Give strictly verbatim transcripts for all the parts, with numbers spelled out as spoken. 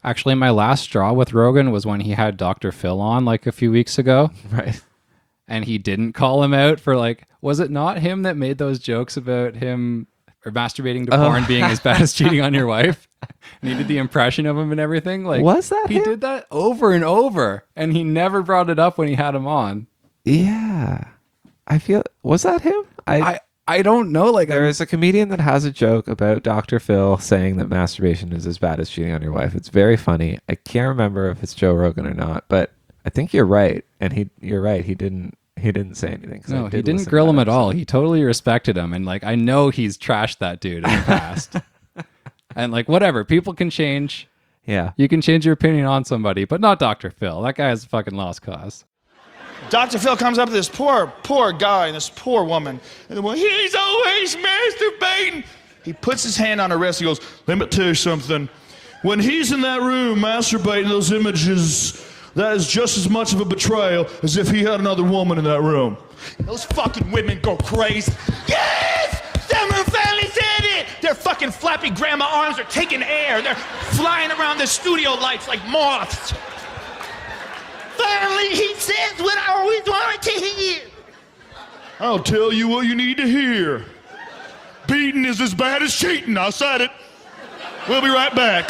Actually, my last straw with Rogan was when he had Doctor Phil on like a few weeks ago. Right. And he didn't call him out for like, was it not him that made those jokes about him or masturbating to porn Oh. being as bad as cheating on your wife? And he did the impression of him and everything. Like, Was that he him? did that over and over, and he never brought it up when he had him on. Yeah. I feel, was that him? I I don't know. Like, There I, is a comedian that has a joke about Doctor Phil saying that masturbation is as bad as cheating on your wife. It's very funny. I can't remember if it's Joe Rogan or not, but I think you're right. And he, you're right. He didn't, he didn't say anything. 'cause I no, he did didn't listen to grill that him at all. episode. He totally respected him, and like I know he's trashed that dude in the past. And like whatever, people can change. Yeah. You can change your opinion on somebody, but not Doctor Phil. That guy has fucking lost cause. Doctor Phil comes up to this poor, poor guy and this poor woman. And the woman, he's always masturbating. He puts his hand on her wrist. He goes, let me tell you something. When he's in that room masturbating those images, that is just as much of a betrayal as if he had another woman in that room. Those fucking women go crazy. Yes! Someone finally said it! Their fucking flappy grandma arms are taking air. They're flying around the studio lights like moths. Finally, he says what I always wanted to hear. I'll tell you what you need to hear. Beating is as bad as cheating. I said it. We'll be right back.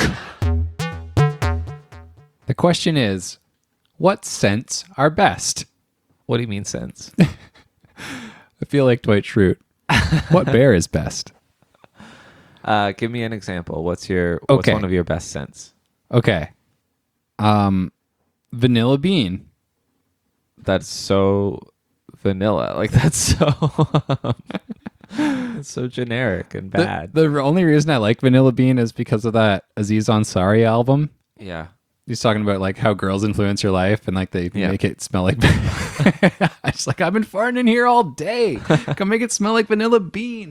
The question is, what scents are best? What do you mean sense? I feel like Dwight Schrute. What bear is best? Uh, give me an example. What's your, what's Okay. one of your best scents? Okay. Um, vanilla bean. That's so vanilla. Like that's so, it's so generic and The, bad. the only reason I like vanilla bean is because of that Aziz Ansari album. yeah. He's talking about like how girls influence your life and like they Yeah. make it smell like. I was like, I've been farting in here all day. Come make it smell like vanilla bean.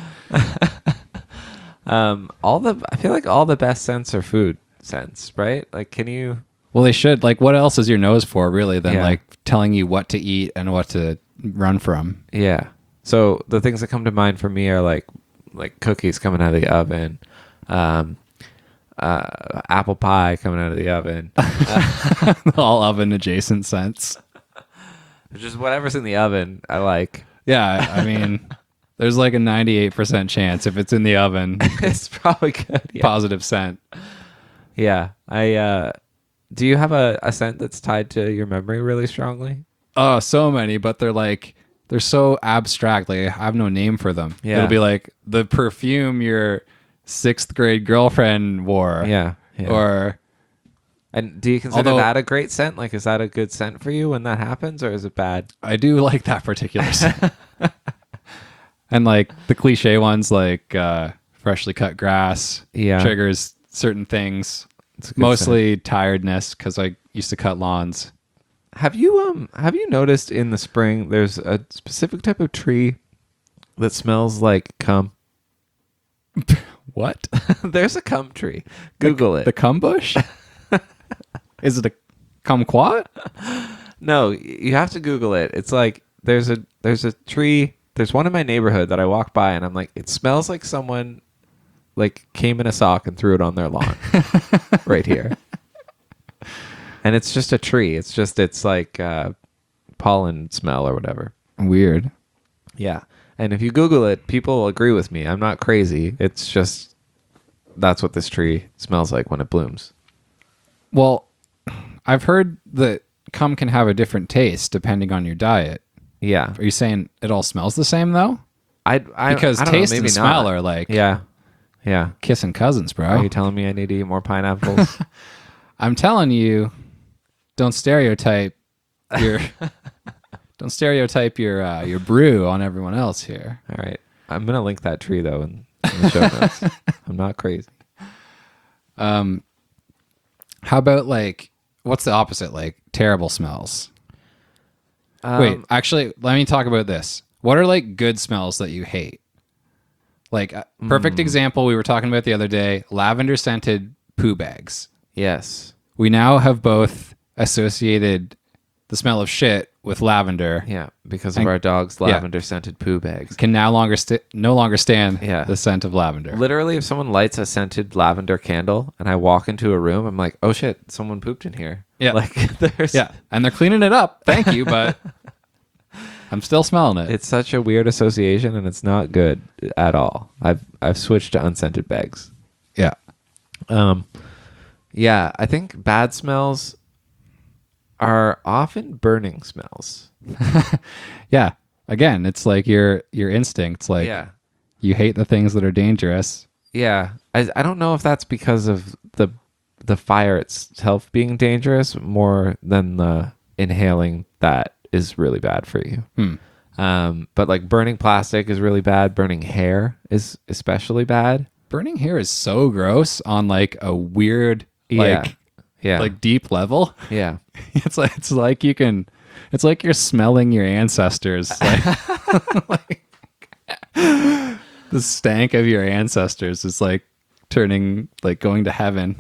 Um, all the, I feel like all the best scents are food scents, right? Like, can you, Well, they should. Like, what else is your nose for, really, than Yeah. like telling you what to eat and what to run from? yeah. So the things that come to mind for me are like, like cookies coming out of the oven, um, uh, apple pie coming out of the oven, All oven adjacent scents. just whatever's in the oven. I like. Yeah, I mean, there's like a ninety-eight percent chance if it's in the oven, It's probably good. Yeah. positive scent. Yeah. I, uh, do you have a, a scent that's tied to your memory really strongly? Oh, so many, but they're like, they're so abstract. Like, I have no name for them. Yeah. It'll be like the perfume your sixth grade girlfriend wore. Yeah. yeah. Or, and do you consider although- that a great scent? Like, is that a good scent for you when that happens, or is it bad? I do like that particular scent. And like the cliche ones like uh, freshly cut grass Yeah. triggers certain things. It's a good Mostly tiredness because I used to cut lawns. Have you um have you noticed in the spring there's a specific type of tree that smells like cum? What? There's a cum tree. Google it. The cum bush? Is it a kumquat? No, y- you have to Google it. It's like there's a there's a tree. There's one in my neighborhood that I walk by and I'm like, it smells like someone like came in a sock and threw it on their lawn right here. And it's just a tree. It's just it's like uh, pollen smell or whatever. Weird. Yeah. And if you Google it, people will agree with me. I'm not crazy. It's just that's what this tree smells like when it blooms. Well, I've heard that cum can have a different taste depending on your diet. Yeah. Are you saying it all smells the same though? I, I Because I don't know, taste maybe and smell not. are like Yeah. Yeah. kissing cousins, bro. Are you telling me I need to eat more pineapples? I'm telling you, don't stereotype your don't stereotype your uh, your brew on everyone else here. All right. I'm going to link that tree though in, in the show notes. I'm not crazy. Um, how about like what's the opposite? Like terrible smells. Um, Wait, actually, let me talk about this. What are like good smells that you hate? Like a perfect example we were talking about the other day, lavender scented poo bags. Yes. We now have both associated the smell of shit with lavender Yeah, because of And- our dog's yeah. lavender scented poo bags. can now longer st- no longer stand Yeah. the scent of lavender. Literally, if someone lights a scented lavender candle and I walk into a room, I'm like, oh shit, someone pooped in here. Yeah. Like there's Yeah, and they're cleaning it up. Thank you, but I'm still smelling it. It's such a weird association and it's not good at all. I've I've switched to unscented bags. yeah. Um yeah, I think bad smells are often burning smells. Yeah. Again, it's like your your instincts. Like yeah. you hate the things that are dangerous. Yeah. I I don't know if that's because of the the fire itself being dangerous more than the inhaling that is really bad for you. Hmm. Um, but like burning plastic is really bad. Burning hair is especially bad. Burning hair is so gross on like a weird, like yeah. Yeah. like deep level. yeah. It's like it's like you can. It's like you're smelling your ancestors. Like, like the stank of your ancestors is like turning, like going to heaven.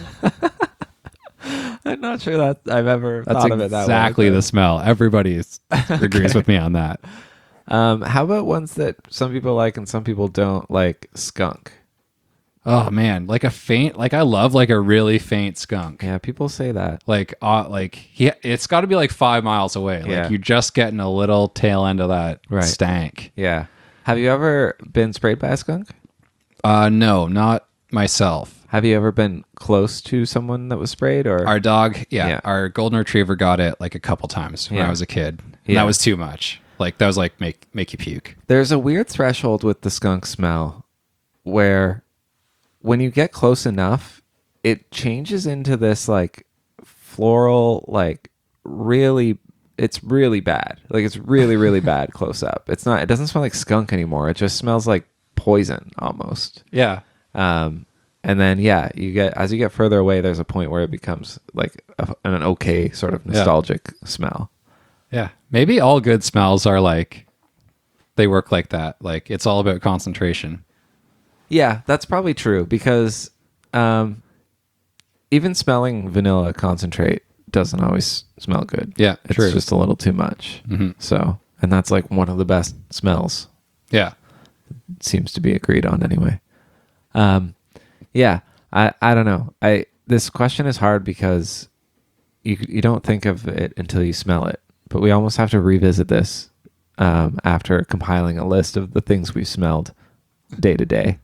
I'm not sure that I've ever That's thought of it that way. exactly but- the smell. Everybody is- agrees with me on that. Um, how about ones that some people like and some people don't, like skunk? Oh man, like a faint. Like I love like a really faint skunk. Yeah, people say that. Like uh, like he, it's got to be like five miles away. Yeah. Like you're just getting a little tail end of that Right. stank. Yeah. Have you ever been sprayed by a skunk? Uh, no, not myself. Have you ever been close to someone that was sprayed? Or Our dog, yeah, Yeah. our golden retriever got it like a couple times when Yeah. I was a kid. And Yeah. that was too much. Like that was like make make you puke. there's a weird threshold with the skunk smell where when you get close enough, it changes into this like floral, like really, it's really bad. Like it's really, really bad close up. It's not, it doesn't smell like skunk anymore. It just smells like poison almost. Yeah. Um, and then, yeah, you get, as you get further away, there's a point where it becomes like a, an okay sort of nostalgic smell. Yeah. Maybe all good smells are like they work like that. Like it's all about concentration. Yeah, that's probably true because um, even smelling vanilla concentrate doesn't always smell good. Yeah, it's true. just a little too much. So, and that's like one of the best smells. Yeah. It seems to be agreed on anyway. Um, yeah, I I don't know. I this question is hard because you you don't think of it until you smell it. But we almost have to revisit this um, after compiling a list of the things we've smelled day to day.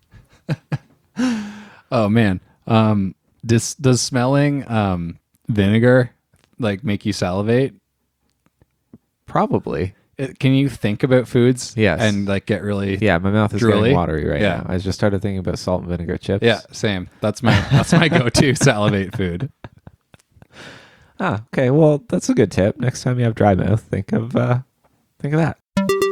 Oh man. Um does does smelling um vinegar like make you salivate? Probably. It, can you think about foods Yes. and like get really Yeah, my mouth is Drooly? getting watery right Yeah. now. I just started thinking about salt and vinegar chips. Yeah, same. That's my that's my go-to salivate food. Ah, okay. Well, that's a good tip. Next time you have dry mouth, think of uh, think of that.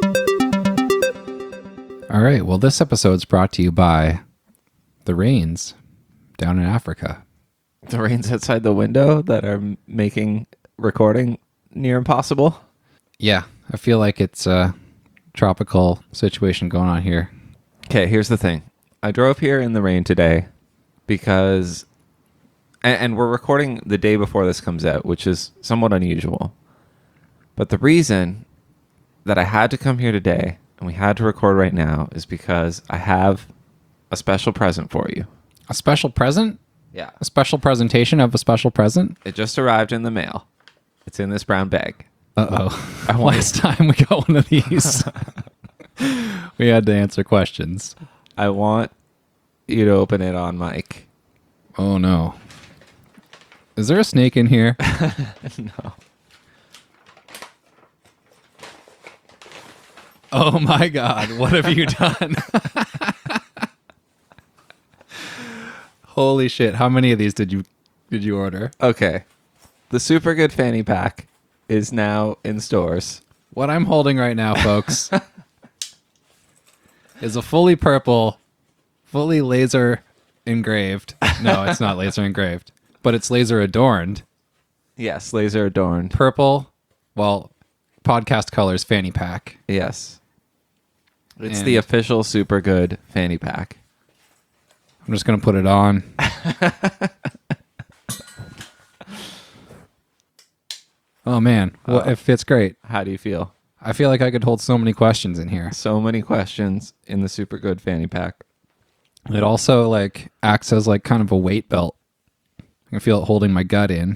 All right. Well, this episode's brought to you by the rains down in Africa. The rains outside the window that are m- making recording near impossible. Yeah, I feel like it's a tropical situation going on here. Okay, here's the thing. I drove here in the rain today because, and, and we're recording the day before this comes out, which is somewhat unusual. But the reason that I had to come here today and we had to record right now is because I have a special present for you. A special present? Yeah. A special presentation of a special present? It just arrived in the mail. It's in this brown bag. Uh-oh. I want- Last time we got one of these, we had to answer questions. I want you to open it on mic. Oh, no. Is there a snake in here? No. Oh, my God. What have you done? Holy shit. How many of these did you did you order? Okay. The Super Good Fanny Pack is now in stores. What I'm holding right now, folks, is a fully purple, fully laser engraved. No, it's not laser engraved, but it's laser adorned. Yes, laser adorned. Purple, well, podcast colors fanny pack. Yes. It's And- the official Super Good Fanny Pack. I'm just going to put it on. Oh man, well, Uh, it fits great. How do you feel? I feel like I could hold so many questions in here. So many questions in the super good fanny pack. It also like acts as like kind of a weight belt. I can feel it holding my gut in.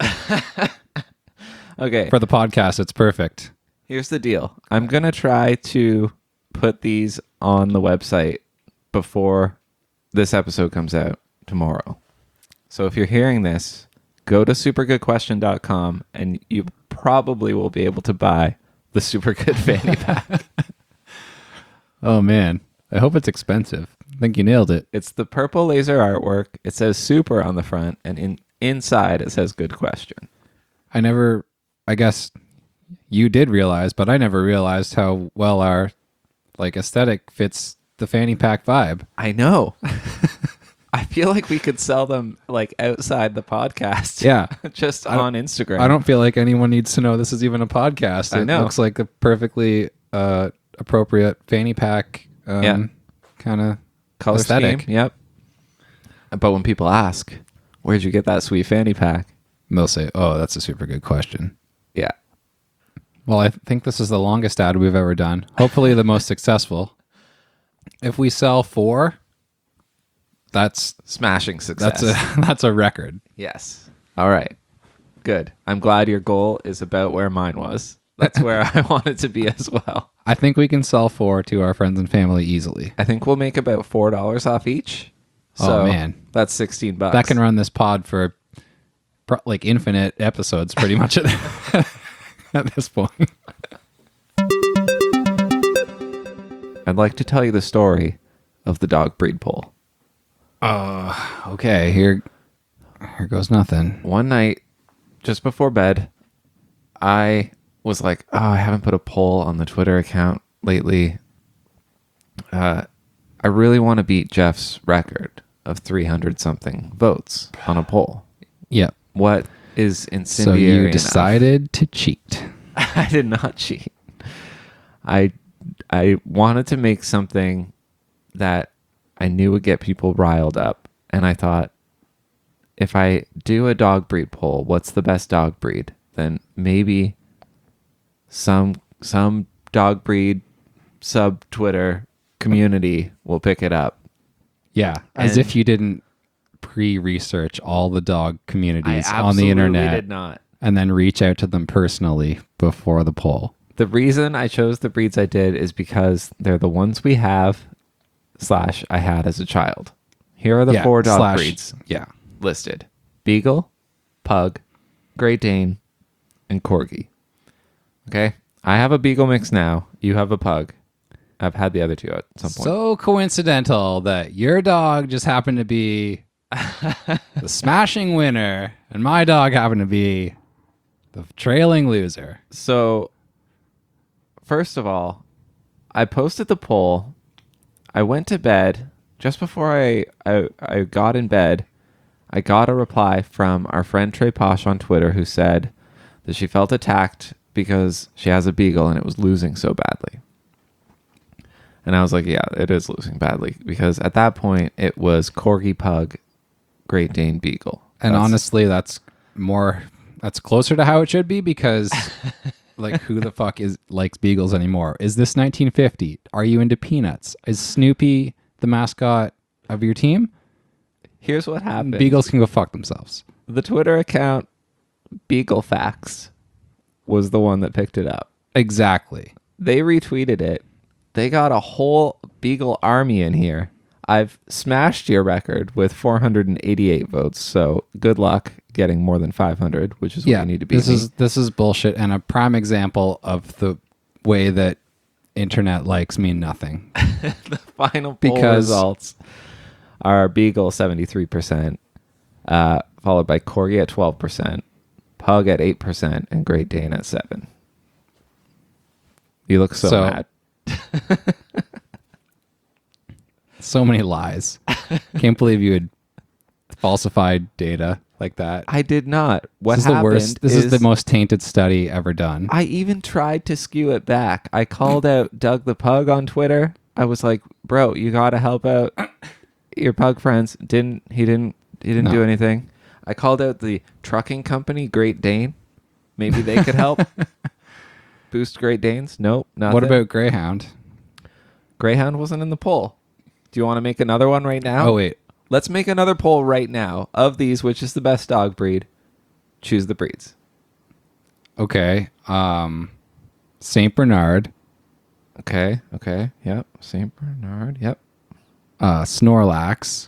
Okay. For the podcast, it's perfect. Here's the deal. I'm going to try to put these on the website before this episode comes out tomorrow. So if you're hearing this, go to super good question dot com and you probably will be able to buy the Super Good Fanny Pack. Oh man, I hope it's expensive. I think you nailed it. It's the purple laser artwork. It says super on the front, and in inside it says good question. I never, I guess you did realize, but I never realized how well our like aesthetic fits the fanny pack vibe. I know. I feel like we could sell them like outside the podcast. Yeah. Just I don't- on Instagram. I don't feel like anyone needs to know this is even a podcast. I It know. looks like a perfectly uh, appropriate fanny pack um, Yeah. kind of color aesthetic. scheme. Yep. But when people ask, where'd you get that sweet fanny pack? They'll say, "Oh, that's a super good question." Yeah. Well, I think this is the longest ad we've ever done. Hopefully, the most successful. If we sell four, that's Smashing success. that's a that's a record. Yes. All right. Good. I'm glad your goal is about where mine was. That's where I wanted to be as well. I think we can sell four to our friends and family easily. I think we'll make about four dollars off each. Oh, So man. that's sixteen bucks. That can run this pod for pro- like infinite episodes, pretty much at, at this point. I'd like to tell you the story of the dog breed poll. Okay, here, here goes nothing. One night, just before bed, I was like, oh, I haven't put a poll on the Twitter account lately. Uh, I really want to beat Jeff's record of three hundred something votes on a poll. Yep. What is So incendiary you enough? decided to cheat. I did not cheat. I I wanted to make something that I knew would get people riled up, and I thought, if I do a dog breed poll, what's the best dog breed? Then maybe some some dog breed sub Twitter community will pick it up. Yeah, as And- if you didn't pre-research all the dog I communities on absolutely the internet did not. and then reach out to them personally before the poll. The reason I chose the breeds I did is because they're the ones we have slash I had as a child. Here are the Yeah, four dog slash- breeds Yeah. listed: Beagle, Pug, Great Dane, and Corgi. Okay, I have a Beagle mix now. You have a Pug. I've had the other two at some point. So coincidental that your dog just happened to be the smashing winner and my dog happened to be the trailing loser. So, first of all, I posted the poll. I went to bed just before I, I I got in bed. I got a reply from our friend Trey Posh on Twitter who said that she felt attacked because she has a Beagle and it was losing so badly. And I was like, yeah, it is losing badly because at that point it was Corgi, Pug, Great Dane, Beagle. And That's- honestly, that's more that's closer to how it should be because like who the fuck is likes beagles anymore? Is this nineteen fifty? Are you into peanuts? Is Snoopy the mascot of your team? here's what happened. Beagles can go fuck themselves. The Twitter account Beagle Facts was the one that picked it up. Exactly. They retweeted it. They got a whole Beagle army in here. I've smashed your record with four hundred eighty-eight votes. So good luck getting more than five hundred, which is what Yeah, you need to be. this is this is bullshit and a prime example of the way that internet likes mean nothing. the final poll because- results are Beagle seventy-three percent, uh, followed by Corgi at twelve percent, Pug at eight percent, and Great Dane at seven. You look so, So- mad. So many lies. Can't believe you had falsified data like that. I did not. What this is the happened worst. This is, the most tainted study ever done. I even tried to skew it back. I called out Doug the Pug on Twitter. I was like, "Bro, you got to help out your pug friends." Didn't he didn't he didn't No. do anything. I called out the trucking company Great Dane. Maybe they could help boost Great Danes. Nope. Nothing. What about Greyhound? Greyhound? Wasn't in the poll. Do you want to make another one right now? Oh, wait. Let's make another poll right now. Of these, which is the best dog breed? Choose the breeds. Okay. Um, Saint Bernard, Okay. Okay. Yep. Saint Bernard. Yep. uh, Snorlax,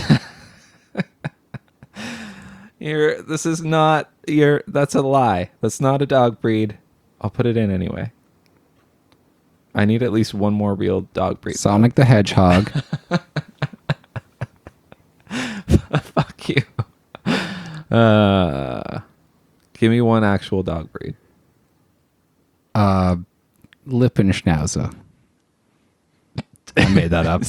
You're, this is not your. That's a lie. That's not a dog breed. I'll put it in anyway. I need at least one more real dog breed. Sonic the Hedgehog, Fuck you. Uh, give me one actual dog breed. uh, Lippenschnauzer. I made that up.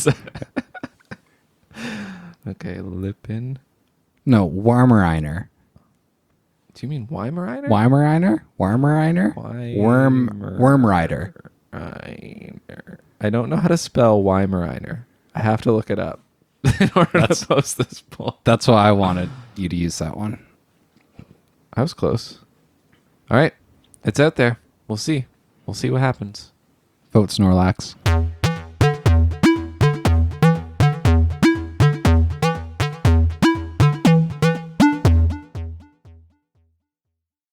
Okay, Lippin. No, Weimaraner. Do you mean Weimaraner? Weimaraner? Weimaraner? Worm Weimer- Worm Rider. Weimaraner. I don't know how to spell Weimaraner. I have to look it up in order That's- to post this poll. That's why I wanted you to use that one. I was close. All right. It's out there. We'll see. We'll see what happens. Vote Snorlax.